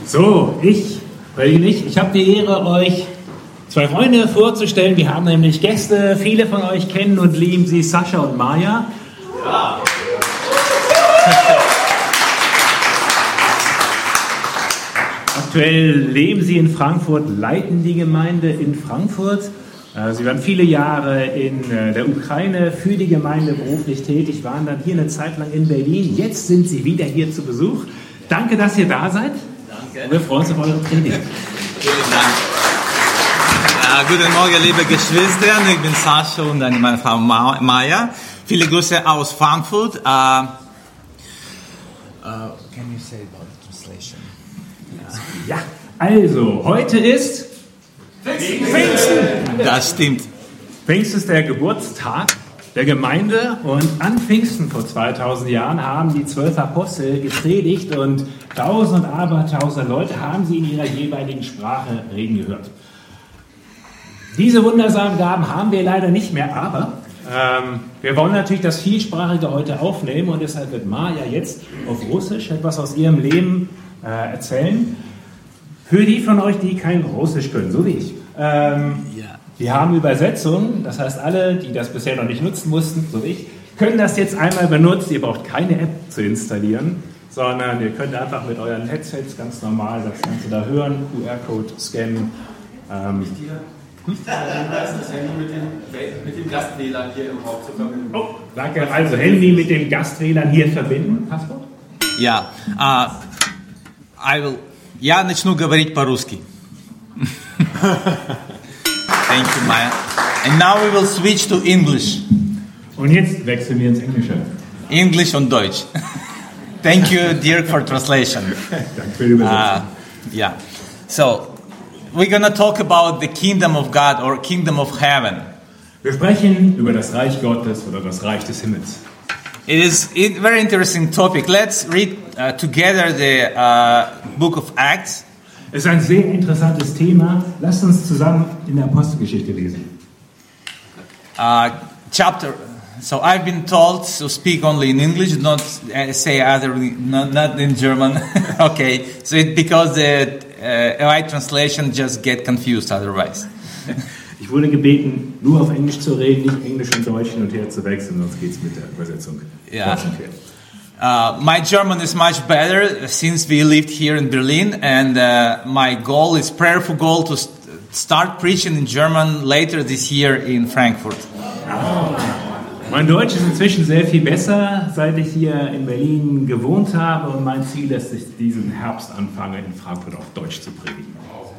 So, ich habe die Ehre, euch zwei Freunde vorzustellen. Wir haben nämlich Gäste, viele von euch kennen und lieben sie, Sascha und Maja. Ja. Aktuell leben sie in Frankfurt, leiten die Gemeinde in Frankfurt. Sie waren viele Jahre in der Ukraine für die Gemeinde beruflich tätig, waren dann hier eine Zeit lang in Berlin. Jetzt sind sie wieder hier zu Besuch. Danke, dass ihr da seid. Danke. Wir freuen uns auf eure Predigt. Vielen Dank. Guten Morgen, liebe Geschwister. Ich bin Sascha und meine Frau Maja. Viele Grüße aus Frankfurt. Can you say about the translation? Ja, also, heute ist Pfingsten. Das stimmt. Pfingsten ist der Geburtstag der Gemeinde und an Pfingsten vor 2000 Jahren haben die 12 Apostel gepredigt und tausend und abertausend Leute haben sie in ihrer jeweiligen Sprache reden gehört. Diese wundersamen Gaben haben wir leider nicht mehr, aber wir wollen natürlich das Vielsprachige heute aufnehmen und deshalb wird Maja jetzt auf Russisch etwas aus ihrem Leben erzählen. Für die von euch, die kein Russisch können, so wie ich. Wir haben Übersetzungen, das heißt alle, die das bisher noch nicht nutzen mussten, so wie ich, können das jetzt einmal benutzen. Ihr braucht keine App zu installieren, sondern ihr könnt einfach mit euren Headsets ganz normal das Ganze da hören, QR-Code scannen. Das Handy mit dem Gast-WLAN hier im Raum zu verbinden. Oh, danke. Also Handy mit dem Gast-WLAN hier verbinden. Passwort? Ja, я начну говорить по-русски. Thank you, Maya. And now we will switch to English. Und jetzt wechseln wir ins Englische. English und Deutsch. Thank you, Dirk, for translation. Danke für die Übersetzung. Yeah. So, we're going to talk about the kingdom of God or kingdom of heaven. Wir sprechen über das Reich Gottes oder das Reich des Himmels. It is a very interesting topic. Let's read together the book of Acts. Es ist ein sehr interessantes Thema. Lasst uns zusammen in der Apostelgeschichte lesen. So I've been told to speak only in English, not say not in German. Okay, so because the right translation just get confused otherwise. Ich wurde gebeten, nur auf Englisch zu reden, nicht Englisch und Deutsch hin und her zu wechseln, sonst geht es mit der Übersetzung. Yeah. My German is much better since we lived here in Berlin, and my goal is prayerful goal to start preaching in German later this year in Frankfurt. Mein Deutsch ist inzwischen sehr viel besser, seit ich hier in Berlin gewohnt habe, und mein Ziel ist, dass ich diesen Herbst anfange, in Frankfurt auf Deutsch zu predigen.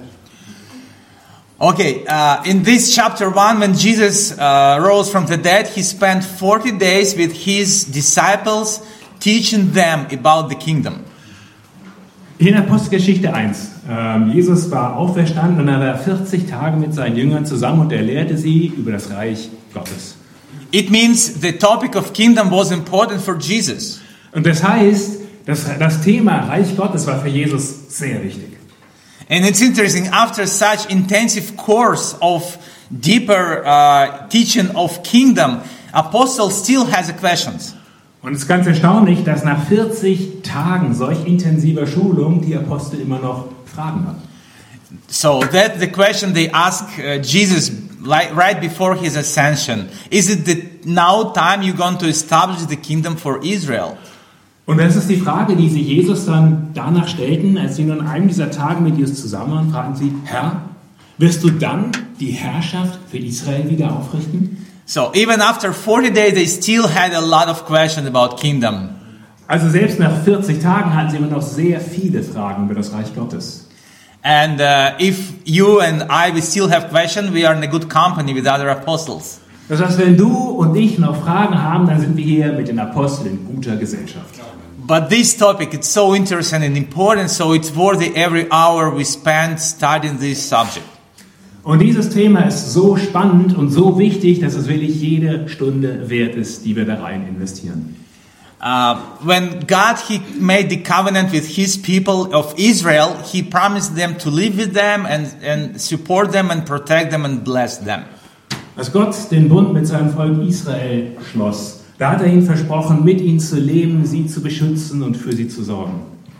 Okay, in this chapter 1, when Jesus rose from the dead, he spent 40 days with his disciples teaching them about the kingdom. In Apostelgeschichte 1. Jesus war auferstanden und er war 40 Tage mit seinen Jüngern zusammen und er lehrte sie über das Reich Gottes. It means the topic of kingdom was important for Jesus. Und das heißt, das Thema Reich Gottes war für Jesus sehr wichtig. And it's interesting, after such intensive course of deeper teaching of kingdom, Apostle still has questions. Und es ist ganz erstaunlich, dass nach 40 Tagen solch intensiver Schulung die Apostel immer noch Fragen haben. So that's the question they ask Jesus right before his ascension. Is it now time you're going to establish the kingdom for Israel? Und das ist die Frage, die sie Jesus dann danach stellten, als sie nun an einem dieser Tage mit Jesus zusammen waren, fragten sie: Herr, wirst du dann die Herrschaft für Israel wieder aufrichten? So even after 40 days, they still had a lot of questions about kingdom. Also selbst nach 40 Tagen hatten sie immer noch sehr viele Fragen über das Reich Gottes. And if you and I we still have questions, we are in a good company with other apostles. Das heißt, wenn du und ich noch Fragen haben, dann sind wir hier mit den Aposteln in guter Gesellschaft. But this topic, it's so interesting and important, so it's worthy every hour we spend studying this subject. Und dieses Thema ist so spannend und so wichtig, dass es wirklich jede Stunde wert ist, die wir da rein investieren. When God he made the covenant with his people of Israel, he promised them to live with them and support them and protect them and bless them. Als Gott den Bund mit seinem Volk Israel schloss, da hat er ihnen versprochen, mit ihnen zu leben, sie zu beschützen und für sie zu sorgen.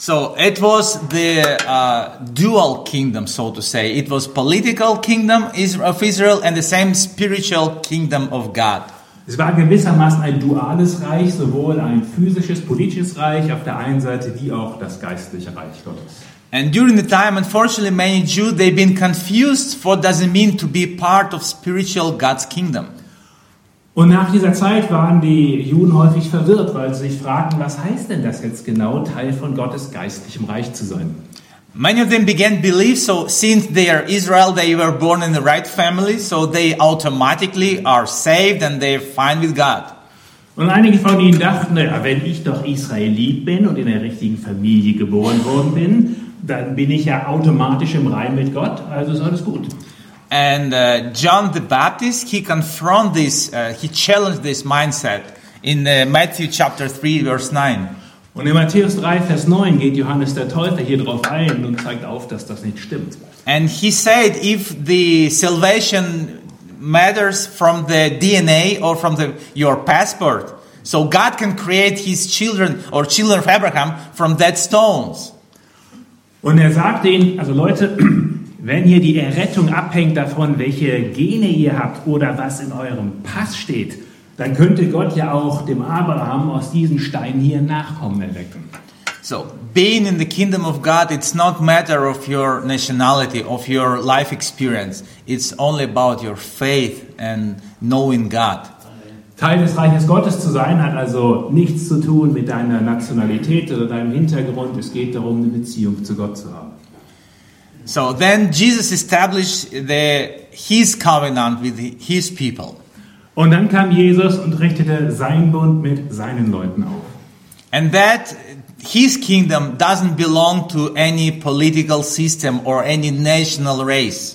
So it was the dual kingdom, so to say. It was political kingdom of Israel and the same spiritual kingdom of God. Es war gewissermaßen ein duales Reich, sowohl ein physisches, politisches Reich auf der einen Seite, wie auch das geistliche Reich Gottes. And during the time, unfortunately, many Jews, they've been confused what does it mean to be part of spiritual God's kingdom. Und nach dieser Zeit waren die Juden häufig verwirrt, weil sie sich fragten, was heißt denn das jetzt genau, Teil von Gottes geistlichem Reich zu sein? Many of them began to believe, so since they are Israel, they were born in the right family, so they automatically are saved and they're fine with God. Und einige von ihnen dachten, naja, wenn ich doch Israelit bin und in der richtigen Familie geboren worden bin, dann bin ich ja automatisch im Rein mit Gott, also ist alles gut. And John the Baptist, he confronted this, he challenged this mindset in Matthew chapter 3, verse 9. Und in Matthäus 3, Vers 9 geht Johannes der Täufer hier drauf ein und zeigt auf, dass das nicht stimmt. And he said, if the salvation matters from the DNA or from your passport, so God can create his children or children of Abraham from dead stones. Und er sagte ihnen, also Leute, wenn hier die Errettung abhängt davon, welche Gene ihr habt oder was in eurem Pass steht, dann könnte Gott ja auch dem Abraham aus diesen Steinen hier Nachkommen erwecken. So, being in the kingdom of God, it's not matter of your nationality, of your life experience. It's only about your faith and knowing God. Teil des Reiches Gottes zu sein, hat also nichts zu tun mit deiner Nationalität oder deinem Hintergrund. Es geht darum, eine Beziehung zu Gott zu haben. So then Jesus established his covenant with his people. Und dann kam Jesus und richtete seinen Bund mit seinen Leuten auf. And that his kingdom doesn't belong to any political system or any national race.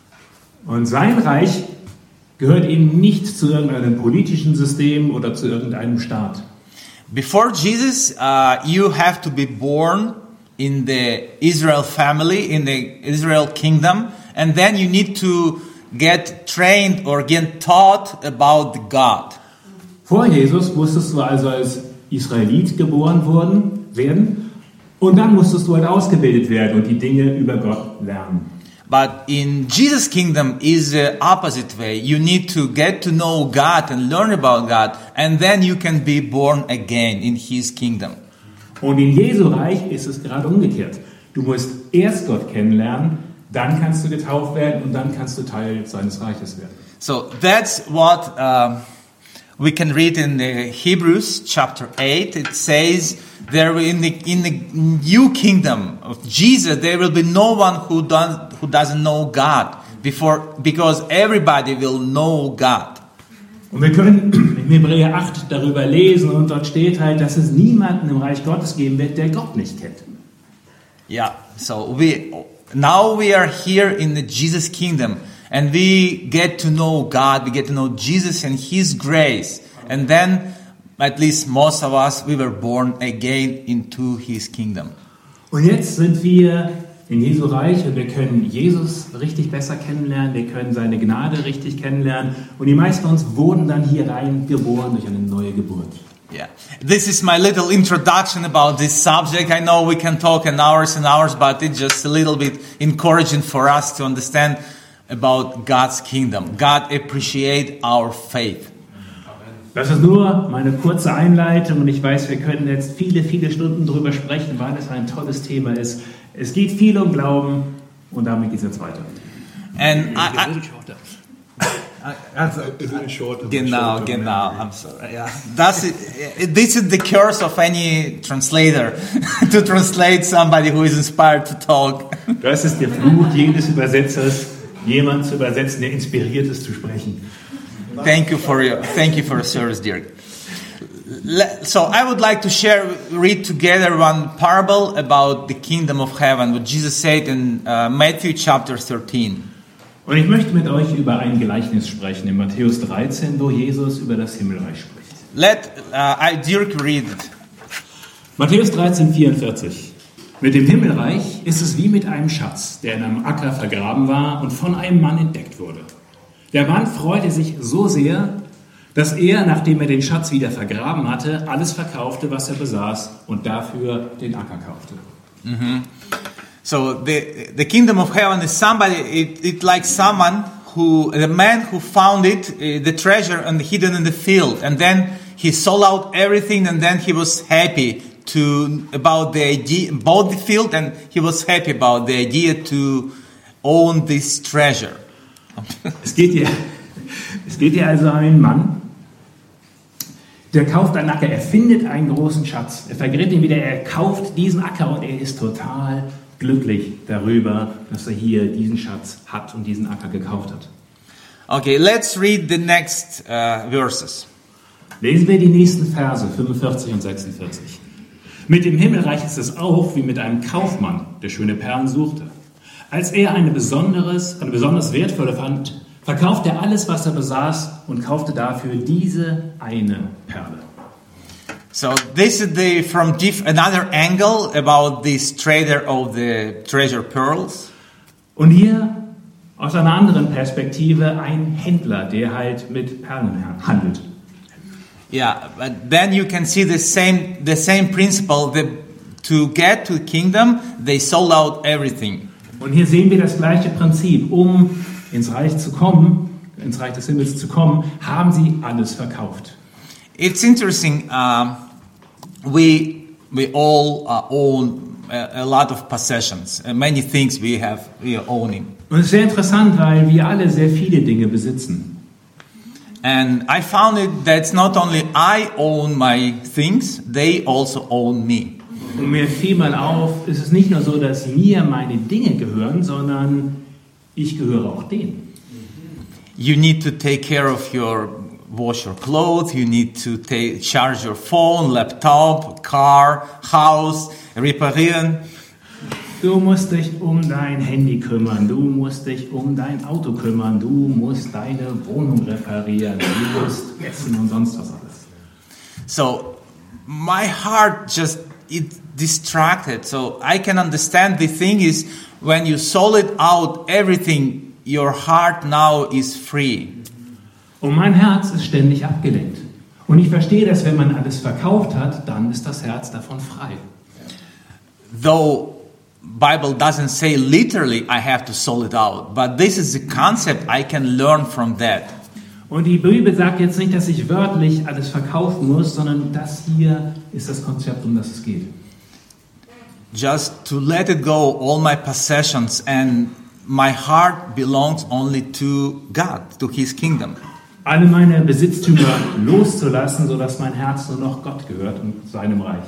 Und sein Reich gehört eben nicht zu irgendeinem politischen System oder zu irgendeinem Staat. Before Jesus, you have to be born in the Israel family, in the Israel kingdom, and then you need to get trained or get taught about God. Vor Jesus musstest du also als Israelit geboren werden und dann musstest du halt ausgebildet werden und die Dinge über Gott lernen. But in Jesus' kingdom is the opposite way. You need to get to know God and learn about God, and then you can be born again in His kingdom. Und in Jesu Reich ist es gerade umgekehrt. Du musst erst Gott kennenlernen, dann kannst du getauft werden und dann kannst du Teil seines Reiches werden. So that's what we can read in the Hebrews chapter 8. It says there in the new kingdom of Jesus there will be no one who doesn't know God because everybody will know God. Und wir können in Hebräer 8 darüber lesen und dort steht halt, dass es niemanden im Reich Gottes geben wird, der Gott nicht kennt. Yeah, so now we are here in the Jesus kingdom and we get to know God, we get to know Jesus and His grace. And then, at least most of us, we were born again into His kingdom. Und jetzt sind wir in Jesu Reich und wir können Jesus richtig besser kennenlernen, wir können seine Gnade richtig kennenlernen und die meisten von uns wurden dann hier rein geboren durch eine neue Geburt. Yeah, this is my little introduction about this subject. I know we can talk in hours and hours, but it's just a little bit encouraging for us to understand about God's kingdom. God appreciates our faith. Das ist nur meine kurze Einleitung und ich weiß, wir können jetzt viele, viele Stunden darüber sprechen, weil es ein tolles Thema ist. Es geht viel um Glauben und damit geht es jetzt weiter. And Genau. I'm sorry. Yeah, this is the curse of any translator to translate somebody who is inspired to talk. Das ist der Fluch jedes Übersetzers, jemand zu übersetzen, der inspiriert ist zu sprechen. Thank you for your service, Dirk. So I would like to read together one parable about the kingdom of heaven, what Jesus said in Matthew chapter 13. Und ich möchte mit euch über ein Gleichnis sprechen in Matthäus 13, wo Jesus über das Himmelreich spricht. Dirk read it. Matthäus 13, 44. Mit dem Himmelreich ist es wie mit einem Schatz, der in einem Acker vergraben war und von einem Mann entdeckt wurde. Der Mann freute sich so sehr, dass er, nachdem er den Schatz wieder vergraben hatte, alles verkaufte, was er besaß und dafür den Acker kaufte. So the kingdom of heaven is somebody, it like someone who, the man who found it, the treasure and hidden in the field, and then he sold out everything, and then he was happy about the idea, bought the field, and he was happy about the idea to own this treasure. Es geht hier also um einen Mann, der kauft einen Acker, er findet einen großen Schatz, er vergräbt ihn wieder, er kauft diesen Acker und er ist total glücklich darüber, dass er hier diesen Schatz hat und diesen Acker gekauft hat. Okay, let's read the next verses. Lesen wir die nächsten Verse, 45 und 46. Mit dem Himmelreich ist es auch wie mit einem Kaufmann, der schöne Perlen suchte. Als er eine besonders wertvolle fand, verkaufte er alles, was er besaß und kaufte dafür diese eine Perle. So this is from another angle about this trader of the treasure pearls. Und hier aus einer anderen Perspektive ein Händler, der halt mit Perlen handelt. Yeah, but then you can see the same principle. To get to the kingdom, they sold out everything. Und hier sehen wir das gleiche Prinzip. Um ins Reich zu kommen, ins Reich des Himmels zu kommen, haben sie alles verkauft. It's interesting. We all own a lot of possessions. Many things we are owning. Und es ist sehr interessant, weil wir alle sehr viele Dinge besitzen. And I found it that it's not only I own my things, they also own me. Und mir fiel mal auf, es ist nicht nur so, dass mir meine Dinge gehören, sondern ich gehöre auch denen. You need to take care of wash your clothes, you need to charge your phone, laptop, car, house, reparieren. Du musst dich um dein Handy kümmern, du musst dich um dein Auto kümmern, du musst deine Wohnung reparieren, du musst essen und sonst was alles. So, my heart it distracted. So, I can understand the thing is, when you sold it out, everything, your heart now is free. Und mein Herz ist ständig abgelenkt. Und ich verstehe, dass wenn man alles verkauft hat, dann ist das Herz davon frei. Though Bible doesn't say literally I have to sell it out, but this is the concept I can learn from that. Und die Bibel sagt jetzt nicht, dass ich wörtlich alles verkaufen muss, sondern das hier ist das Konzept, um das es geht. Just to let it go, all my possessions, and my heart belongs only to God, to His kingdom. Alle meine Besitztümer loszulassen, sodass mein Herz nur noch Gott gehört und seinem Reich.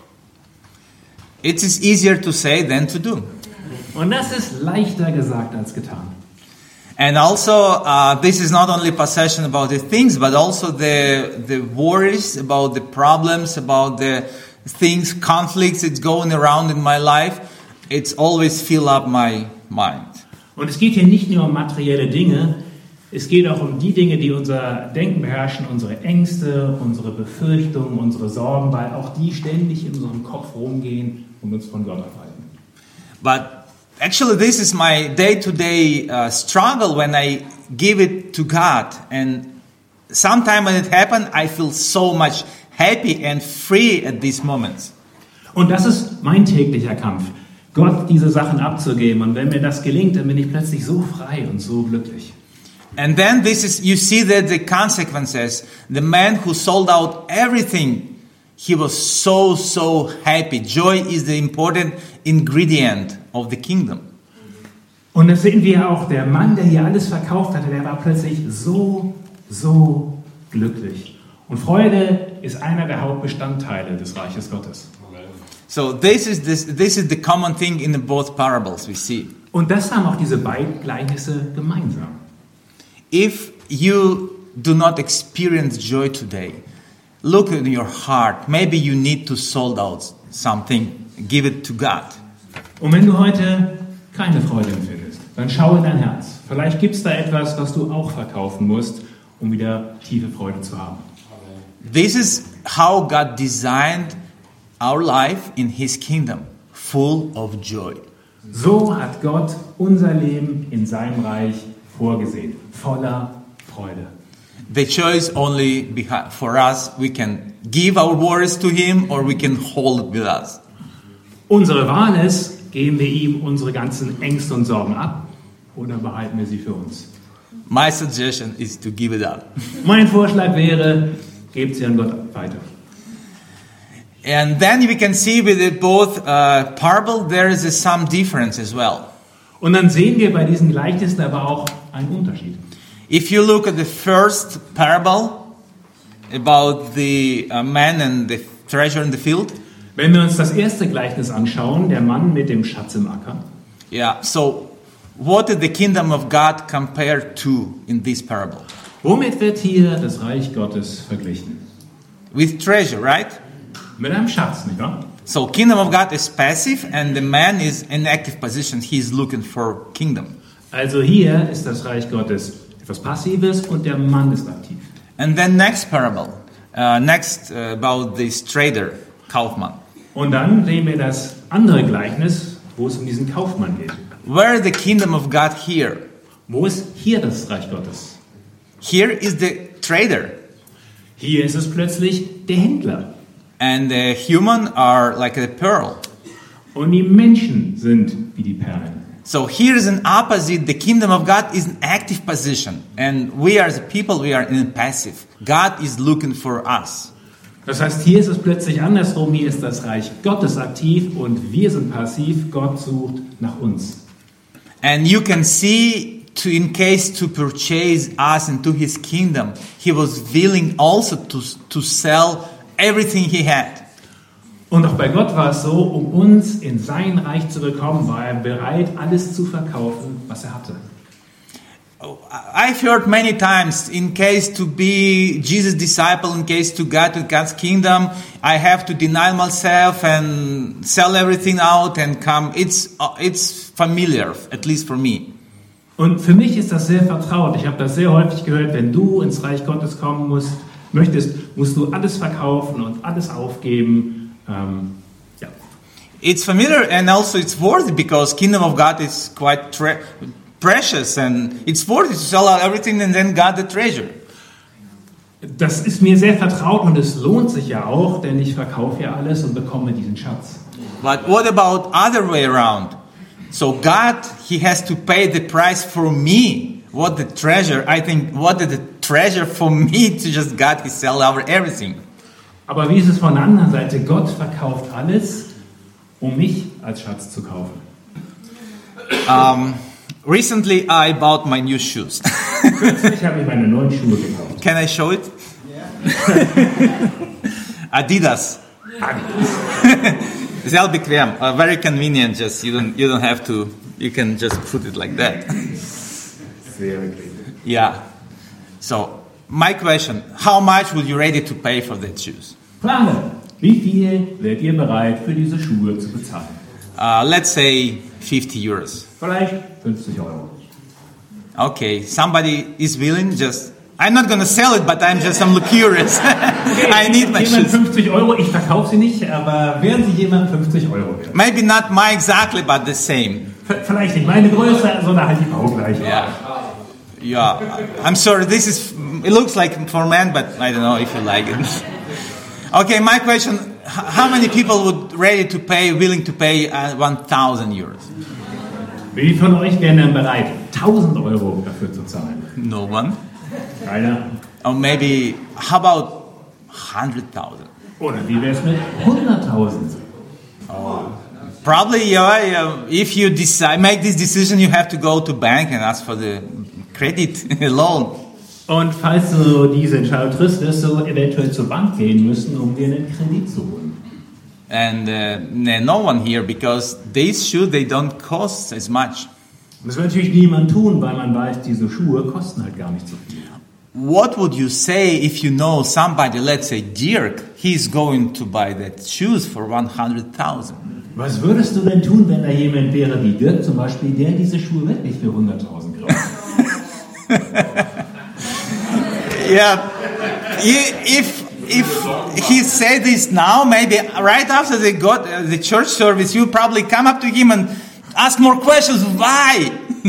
It is easier to say than to do. Und das ist leichter gesagt als getan. And also, this is not only possession about the things, but also the worries about the problems, about the things, conflicts that's going around in my life. It's always fill up my mind. Und es geht hier nicht nur um materielle Dinge, es geht auch um die Dinge, die unser Denken beherrschen, unsere Ängste, unsere Befürchtungen, unsere Sorgen, weil auch die ständig in unserem Kopf rumgehen und uns von Gott abhalten. But actually, this is my day-to-day struggle when I give it to God. And sometimes when it happens, I feel so much happy and free at these moments. Und das ist mein täglicher Kampf, Gott diese Sachen abzugeben. Und wenn mir das gelingt, dann bin ich plötzlich so frei und so glücklich. And then you see that the consequences. The man who sold out everything, he was so happy. Joy is the important ingredient of the kingdom. Und das sehen wir auch, der Mann, der hier alles verkauft hatte, der war plötzlich so glücklich. Und Freude ist einer der Hauptbestandteile des Reiches Gottes. So this is the common thing in both parables we see. Und das haben auch diese beiden Gleichnisse gemeinsam. If you do not experience joy today, look in your heart. Maybe you need to sold out something, give it to God. Und wenn du heute keine Freude empfindest, dann schau in dein Herz. Vielleicht gibt es da etwas, was du auch verkaufen musst, um wieder tiefe Freude zu haben. This is how God designed our life in His kingdom, full of joy. So hat Gott unser Leben in seinem Reich vorgesehen, voller Freude. the choice only for us. We can give our worries to him or we can hold it with us. Unsere Wahl ist, geben wir ihm unsere ganzen Ängste und Sorgen ab oder behalten wir sie für uns? My suggestion is to give it up. Mein Vorschlag wäre, gebt sie an Gott weiter. And then we can see with it both parable, there is some difference as well. Und dann sehen wir bei diesen Gleichnissen aber auch einen Unterschied. If you look at the first parable about the man and the treasure in the field. Wenn wir uns das erste Gleichnis anschauen, der Mann mit dem Schatz im Acker. Yeah, so what did the kingdom of God compare to in this parable? Womit wird hier das Reich Gottes verglichen? With treasure, right? Mit einem Schatz, nicht wahr? So kingdom of God is passive and the man is in active position. He's looking for kingdom. Also hier ist das Reich Gottes etwas Passives und der Mann ist aktiv. And then next parable, about this trader, Kaufmann. Und dann sehen wir das andere Gleichnis, wo es um diesen Kaufmann geht. Where is the kingdom of God here? Wo ist hier das Reich Gottes? Here is the trader. Hier ist es plötzlich der Händler. And the human are like a pearl. Und die Menschen sind wie die Perlen. So here is an opposite. The kingdom of God is an active position. And we as a people, we are in passive. God is looking for us. Das heißt, hier ist es plötzlich andersrum. Hier ist das Reich Gottes aktiv und wir sind passiv. Gott sucht nach uns. And you can see, in case to purchase us into his kingdom, he was willing also to sell everything he had. Und auch bei Gott war es so, um uns in sein Reich zu bekommen, war er bereit, alles zu verkaufen, was er hatte. I've heard many times, in case to be Jesus' disciple, in case to go to God's kingdom, I have to deny myself and sell everything out and come. It's familiar, at least for me. Und für mich ist das sehr vertraut. Ich habe das sehr häufig gehört, wenn du ins Reich Gottes kommen möchtest, musst du alles verkaufen und alles aufgeben. Ja. It's familiar and also it's worthy because kingdom of God is quite precious and it's worthy to sell out everything and then God the treasure. Das ist mir sehr vertraut und es lohnt sich ja auch, denn ich verkaufe ja alles und bekomme diesen Schatz. But what about other way around? So God, he has to pay the price for me. What the treasure? I think what did the treasure for me to just God, he sell over everything. Aber wie ist es von der anderen Seite? Gott verkauft alles, um mich als Schatz zu kaufen. Recently I bought my new shoes. Kürzlich habe ich meine neuen Schuhe gekauft. Can I show it? Adidas. Sehr bequem, very convenient. Just you don't have to. You can just put it like that. Sehr bequem. Yeah. So my question: how much will you ready to pay for that shoes? Frage: Wie viel werdet ihr bereit für diese Schuhe zu bezahlen? Let's say 50 euros. Vielleicht 50 Euro. Okay, somebody is willing. I'm not going to sell it, but I'm curious. I need my jemand shoes. 50 Euro, ich verkaufe sie nicht, aber wären sie jemand 50 Euro wert? Maybe not my exactly, but the same. Vielleicht nicht meine Größe, sondern halt die baugleiche. Yeah. I'm sorry. It looks like for men, but I don't know if you like it. Okay, my question: how many people would willing to pay 1,000 euros? Wie von euch wären denn bereit, 1000 Euro dafür zu zahlen? No one. Keiner. Or maybe, how about 100,000? Oder wie wäre es mit 100.000? Probably, if you make this decision, you have to go to bank and ask for the credit loan. Und falls du diese Entscheidung triffst, wirst du eventuell zur Bank gehen müssen, um dir einen Kredit zu holen. And no one here, because these shoes, they don't cost as much. Und das will natürlich niemand tun, weil man weiß, diese Schuhe kosten halt gar nicht so viel. What would you say if you know somebody, let's say Dirk, he's going to buy that shoes for 100,000? Was würdest du denn tun, wenn da jemand wäre wie Dirk zum Beispiel, der diese Schuhe wirklich für 100.000 kauft? Yeah, if he said this now, maybe right after the church service, you probably come up to him and ask more questions. Why?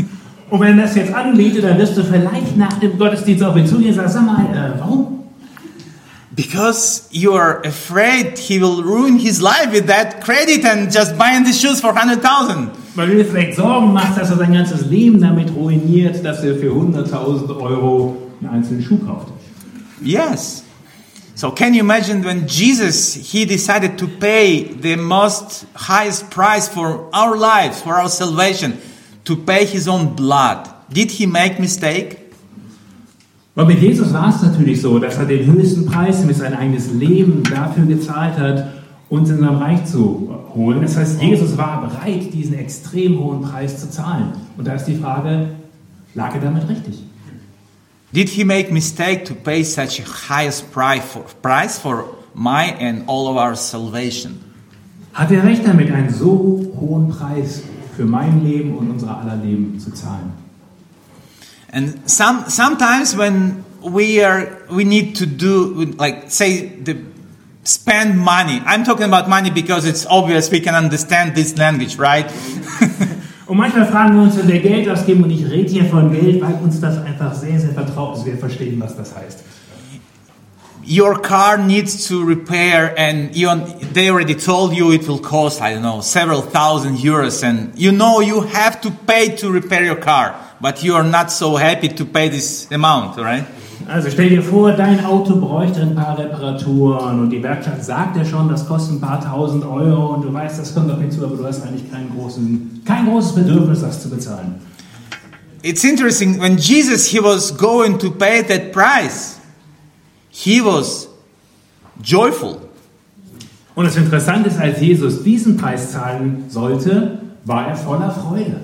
Und wenn er das jetzt anbietet, dann wirst du vielleicht nach dem Gottesdienst auf ihn zugehen und sagen, sag mal, warum? Because you are afraid he will ruin his life with that credit and just buying the shoes for 100,000. Weil du dir vielleicht Sorgen machst, dass er sein ganzes Leben damit ruiniert, dass er für 100.000 Euro einen einzelnen Schuh kauft. Yes. So can you imagine when Jesus, he decided to pay the most highest price for our lives, for our salvation, to pay his own blood. Did he make mistake? Und mit Jesus war es natürlich so, dass er den höchsten Preis mit sein eigenes Leben dafür gezahlt hat, uns in sein Reich zu holen. Das heißt, Jesus war bereit, diesen extrem hohen Preis zu zahlen. Und da ist die Frage, lag er damit richtig? Did he make mistake to pay such a highest price for my and all of our salvation? Hat er recht damit, einen so hohen Preis für mein Leben und unser aller Leben zu zahlen? And sometimes when we need to do, like, say, spend money. I'm talking about money because it's obvious we can understand this language, right? Und manchmal fragen wir uns, wenn wir Geld ausgeben, und ich rede hier von Geld, weil uns das einfach sehr, sehr vertraut ist, wir verstehen, was das heißt. Your car needs to repair and they already told you it will cost, I don't know, several thousand euros, and you know you have to pay to repair your car, but you are not so happy to pay this amount, right? Also stell dir vor, dein Auto bräuchte ein paar Reparaturen und die Werkstatt sagt dir schon, das kostet ein paar tausend Euro und du weißt, das kommt auf dich zu, aber du hast eigentlich kein großes Bedürfnis, das zu bezahlen. It's interesting, when Jesus, he was going to pay that price, he was joyful. Und das Interessante ist, als Jesus diesen Preis zahlen sollte, war er voller Freude.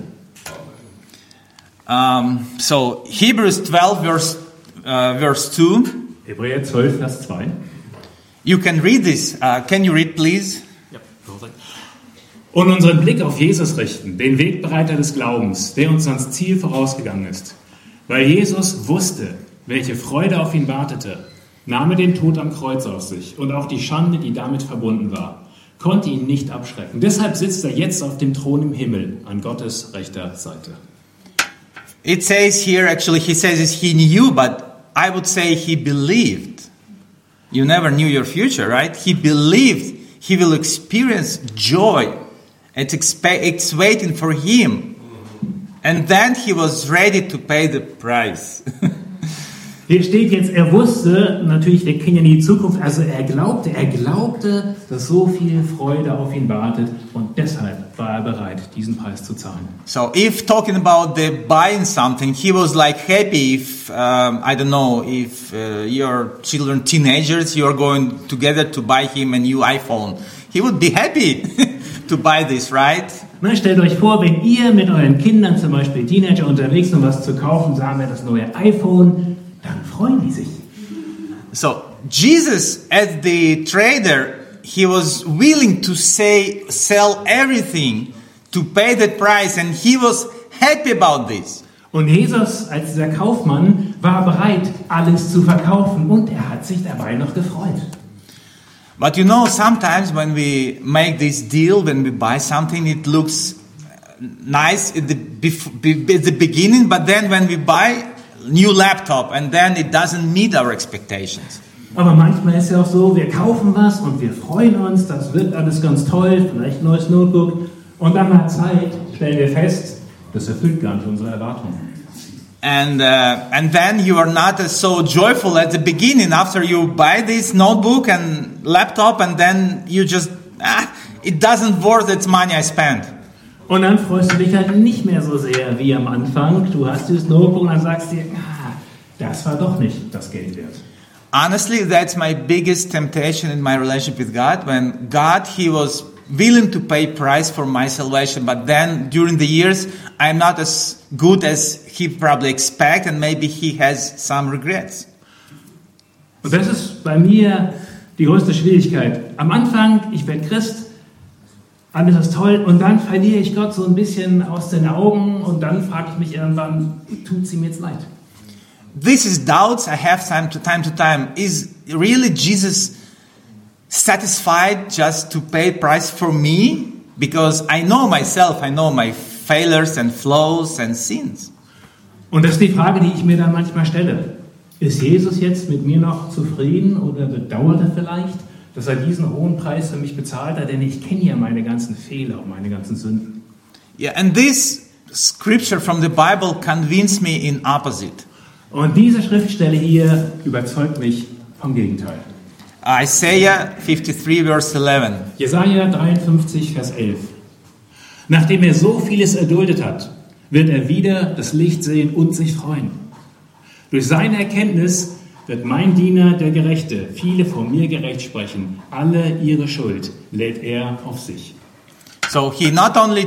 So Hebrews 12 verse 2. Hebräer 12, Vers 2. You can read this. Can you read, please? Ja. Und unseren Blick auf Jesus richten, den Wegbereiter des Glaubens, der uns ans Ziel vorausgegangen ist. Weil Jesus wusste, welche Freude auf ihn wartete, nahm er den Tod am Kreuz auf sich und auch die Schande, die damit verbunden war, konnte ihn nicht abschrecken. Deshalb sitzt er jetzt auf dem Thron im Himmel an Gottes rechter Seite. It says here, actually, he says he knew, but I would say he believed. You never knew your future, right? He believed he will experience joy. It's waiting for him. And then he was ready to pay the price. Hier steht jetzt, er wusste, natürlich, wir kennen ja nie die Zukunft, also er glaubte, dass so viel Freude auf ihn wartet und deshalb war er bereit, diesen Preis zu zahlen. So if talking about the buying something, he was like happy if, I don't know, if your children, teenagers, you are going together to buy him a new iPhone. He would be happy to buy this, right? Na, stellt euch vor, wenn ihr mit euren Kindern, zum Beispiel Teenager, unterwegs sind, um was zu kaufen, sagen wir das neue iPhone, dann freuen die sich. So Jesus, as the trader, he was willing to sell everything to pay the price, and he was happy about this. Und Jesus, als dieser Kaufmann, war bereit, alles zu verkaufen, und er hat sich dabei noch gefreut. But you know, sometimes when we make this deal, when we buy something, it looks nice at the beginning, but then when we buy new laptop and then it doesn't meet our expectations. Aber manchmal ist ja auch so, wir kaufen was und wir freuen uns, das wird alles ganz toll, vielleicht ein neues Notebook, und dann nach Zeit stellen wir fest, das erfüllt gar nicht unsere Erwartungen. And then you are not so joyful at the beginning after you buy this notebook and laptop, and then you just, it doesn't worth its money I spent. Und dann freust du dich halt nicht mehr so sehr wie am Anfang. Du hast dieses Notebook und dann sagst du dir, das war doch nicht das Geld wert. Honestly, that's my biggest temptation in my relationship with God. When God, he was willing to pay price for my salvation, but then during the years, I'm not as good as he probably expect, and maybe he has some regrets. Und das ist bei mir die größte Schwierigkeit. Am Anfang, ich werde Christ, alles ist toll, und dann verliere ich Gott so ein bisschen aus den Augen, und dann frage ich mich irgendwann, tut es ihm jetzt leid? This is doubts I have time to time. Is really Jesus satisfied just to pay price for me? Because I know myself, I know my failures and flaws and sins. Und das ist die Frage, die ich mir dann manchmal stelle. Ist Jesus jetzt mit mir noch zufrieden oder bedauert er vielleicht, dass er diesen hohen Preis für mich bezahlt hat? Denn ich kenne ja meine ganzen Fehler und meine ganzen Sünden. Yeah, and this scripture from the Bible convinced me in opposite. Und diese Schriftstelle hier überzeugt mich vom Gegenteil. Isaiah 53 verse 11. Jesaja 53, Vers 11. Nachdem er so vieles erduldet hat, wird er wieder das Licht sehen und sich freuen. Durch seine Erkenntnis wird mein Diener, der Gerechte, viele von mir gerecht sprechen. Alle ihre Schuld lädt er auf sich. So he not only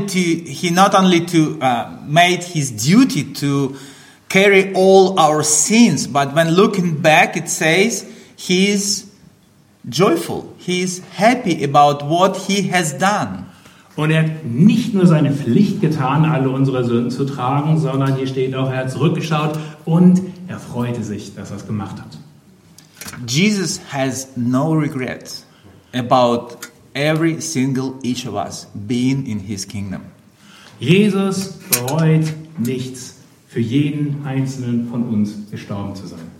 made his duty to carry all our sins, but when looking back, it says he is joyful. He is happy about what he has done. Und er hat nicht nur seine Pflicht getan, alle unsere Sünden zu tragen, sondern hier steht auch, er hat zurückgeschaut und er freute sich, dass er es gemacht hat. Jesus has no regrets about every single each of us being in his kingdom. Jesus bereut nichts, für jeden einzelnen von uns gestorben zu sein.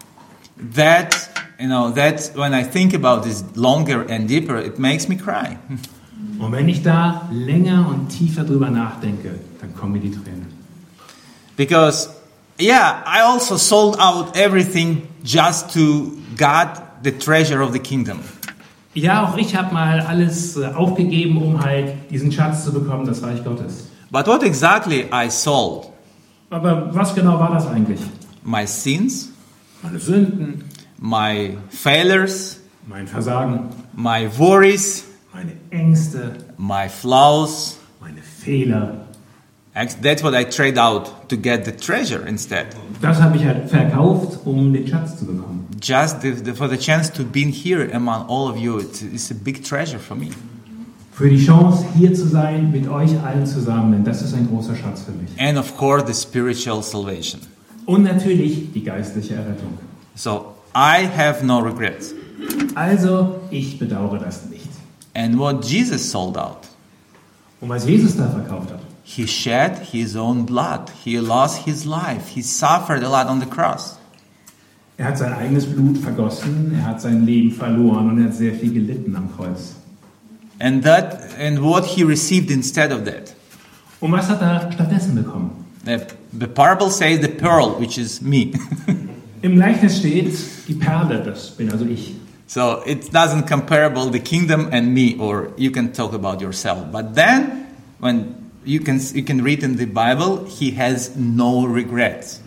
That when I think about this longer and deeper, it makes me cry. Und wenn ich da länger und tiefer drüber nachdenke, dann kommen mir die Tränen. Because, yeah, I also sold out everything just to God, the treasure of the kingdom. Ja, auch ich habe mal alles aufgegeben, um halt diesen Schatz zu bekommen, das Reich Gottes. But what exactly I sold? Aber was genau war das eigentlich? My sins, Meine Sünden, my failures, mein Versagen, my worries, meine Ängste, my flaws. meine Fehler. That's what I trade out to get the treasure instead. Das habe ich halt verkauft, um den Schatz zu bekommen. Just for the chance to be here among all of you, it's a big treasure for me. Für die Chance, hier zu sein, mit euch allen zusammen, denn das ist ein großer Schatz für mich. And of course, the spiritual salvation. Und natürlich die geistliche Errettung. So, I have no regrets. Also, ich bedauere das nicht. And what Jesus sold out, Und was Jesus da verkauft hat, he shed his own blood. He lost his life. He suffered a lot on the cross. er hat sein eigenes Blut vergossen, er hat sein Leben verloren und er hat sehr viel gelitten am Kreuz. And what he received instead of that. Und was hat er stattdessen bekommen? The parable says the pearl, which is me. Im Gleichnis steht, die Perle, das bin also ich. So it doesn't comparable the kingdom and me, or you can talk about yourself. But then, when you can read in the Bible, he has no regrets.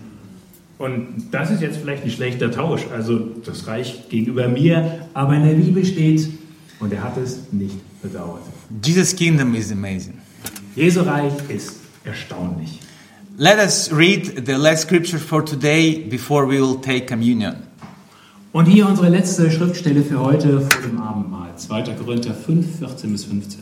Und das ist jetzt vielleicht ein schlechter Tausch, also das Reich gegenüber mir, aber in der Bibel steht, und er hat es nicht bedauert. Jesus' kingdom is amazing. Jesu Reich ist erstaunlich. Let us read the last scripture for today before we will take communion. Und hier unsere letzte Schriftstelle für heute vor dem Abendmahl, 2. Korinther 5, 14 bis 15.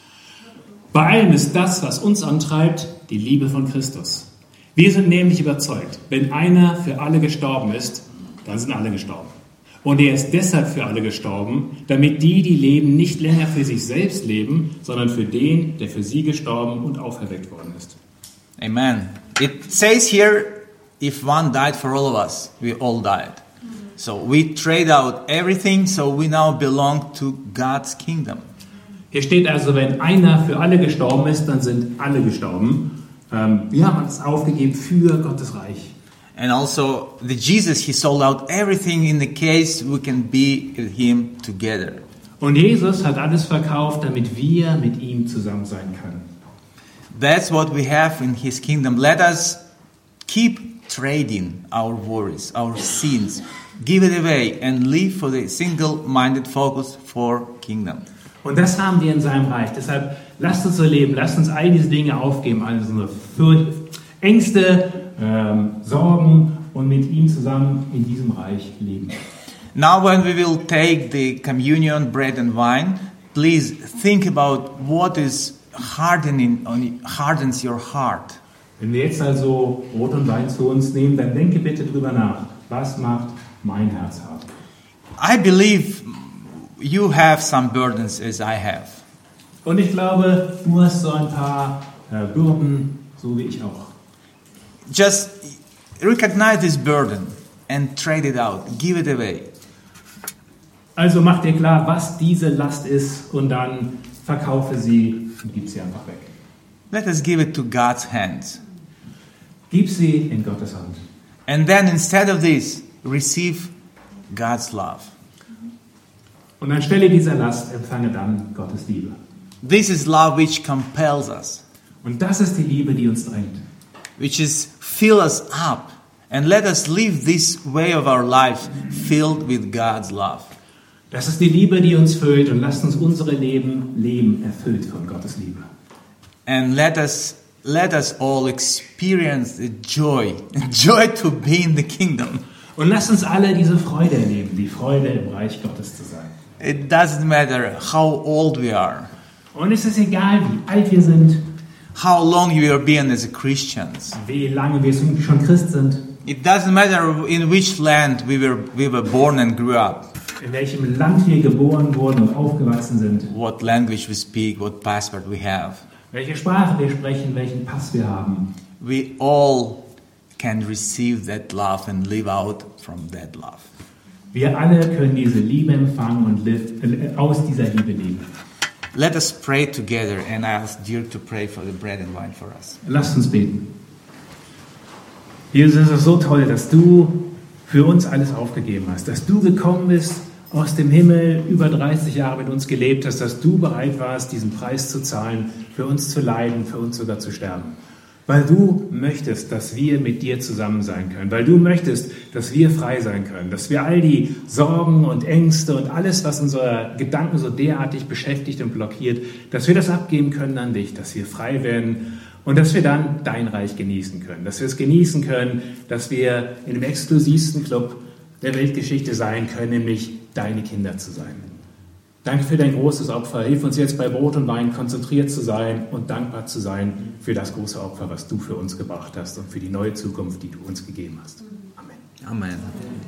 Bei allem ist das, was uns antreibt, die Liebe von Christus. Wir sind nämlich überzeugt, wenn einer für alle gestorben ist, dann sind alle gestorben. Und er ist deshalb für alle gestorben, damit die leben, nicht länger für sich selbst leben, sondern für den, der für sie gestorben und auferweckt worden ist. Amen. It says here, if one died for all of us, we all died. So we trade out everything, so we now belong to God's kingdom. Hier steht also, wenn einer für alle gestorben ist, dann sind alle gestorben. Wir haben uns aufgegeben für Gottes Reich. And also, the Jesus, he sold out everything in the case we can be with him together. Und Jesus hat alles verkauft, damit wir mit ihm zusammen sein können. That's what we have in his kingdom. Let us keep trading our worries, our sins, give it away and live for the single-minded focus for kingdom. Und das haben wir in seinem Reich. Deshalb lasst uns so leben, lasst uns all diese Dinge aufgeben, all unsere Ängste, Sorgen und mit ihm zusammen in diesem Reich leben. Now when we will take the communion, bread and wine, please think about what is hardens your heart. Wenn wir jetzt also Brot und Wein zu uns nehmen, dann denke bitte drüber nach. Was macht mein Herz hart? I believe you have some burdens as I have. Und ich glaube, du hast so ein paar Bürden, so wie ich auch. Just recognize this burden and trade it out. Give it away. Also mach dir klar, was diese Last ist und dann verkaufe sie und gib sie einfach weg. Let us give it to God's hands. Gib sie in Gottes Hand. And then instead of this, receive God's love. Und anstelle dieser Last empfange dann Gottes Liebe. This is love which compels us, Und das ist die Liebe, die uns drängt. which is fill us up and let us live this way of our life filled with God's love. Das ist die Liebe, die uns füllt und lasst uns unsere Leben erfüllt von Gottes Liebe. And let us all experience the joy to be in the kingdom. Und lasst uns alle diese Freude erleben, die Freude im Reich Gottes zu sein. It doesn't matter how old we are, Und es ist egal, wie alt wir sind, how long we have been as Christians. wie lange wir schon Christ sind, It doesn't matter in which land we were born and grew up, in welchem Land wir geboren wurden und aufgewachsen sind, what language we speak, what passport we have. welche Sprache wir sprechen, welchen Pass wir haben. We all can receive that love and live out from that love. Wir alle können diese Liebe empfangen und aus dieser Liebe leben. Let us pray together and ask Dirk to pray for the bread and wine for us. Lasst uns beten. Jesus, es ist so toll, dass du für uns alles aufgegeben hast, dass du gekommen bist aus dem Himmel, über 30 Jahre mit uns gelebt hast, dass du bereit warst, diesen Preis zu zahlen, für uns zu leiden, für uns sogar zu sterben. Weil du möchtest, dass wir mit dir zusammen sein können, weil du möchtest, dass wir frei sein können, dass wir all die Sorgen und Ängste und alles, was unsere Gedanken so derartig beschäftigt und blockiert, dass wir das abgeben können an dich, dass wir frei werden und dass wir dann dein Reich genießen können, dass wir es genießen können, dass wir in dem exklusivsten Club der Weltgeschichte sein können, nämlich deine Kinder zu sein. Danke für dein großes Opfer. Hilf uns jetzt bei Brot und Wein konzentriert zu sein und dankbar zu sein für das große Opfer, was du für uns gebracht hast und für die neue Zukunft, die du uns gegeben hast. Amen. Amen.